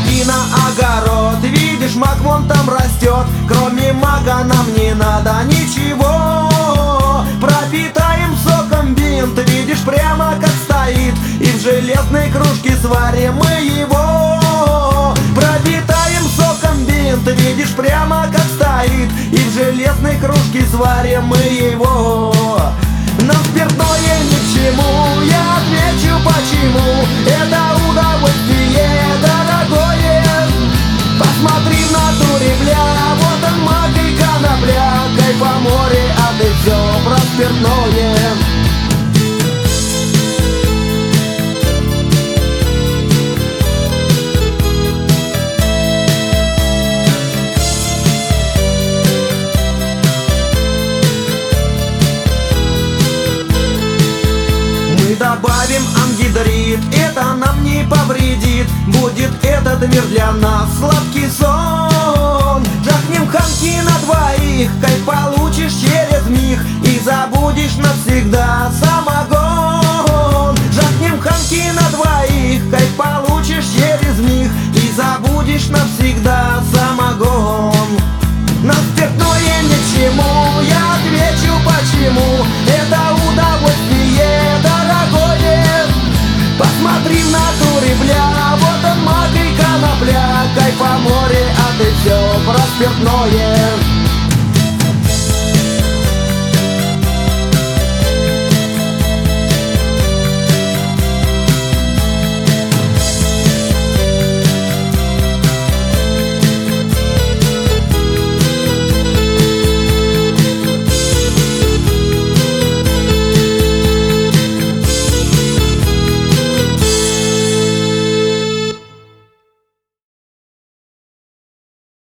Сходи на огород, видишь, мак вон там растет. Кроме мака нам не надо ничего. Пропитаем соком бинт, видишь, прямо как стоит. И в железной кружке сварим мы его. Пропитаем соком бинт, видишь, прямо как стоит. И в железной кружке сварим мы его. Нам спиртное ни к чему, я отвечу почему. Это удовольствие дорогое. Посмотри в натуре, бля, вот он мак и конопля. Кайф по море, а ты все про спиртное. Добавим ангидрид, это нам не повредит. Будет этот мир для нас сладкий сон. Жахнем ханки на двоих, кайф получишь через миг. И забудешь навсегда самогон. Жахнем ханки на двоих, кайф получишь через миг. И забудешь навсегда самогон. Нам спиртное ни к чему, я отвечу почему. Это удовольствие дорогое. Посмотри в натуре, бля, вот он мак и конопля. Кайф по море, а ты все про спиртное.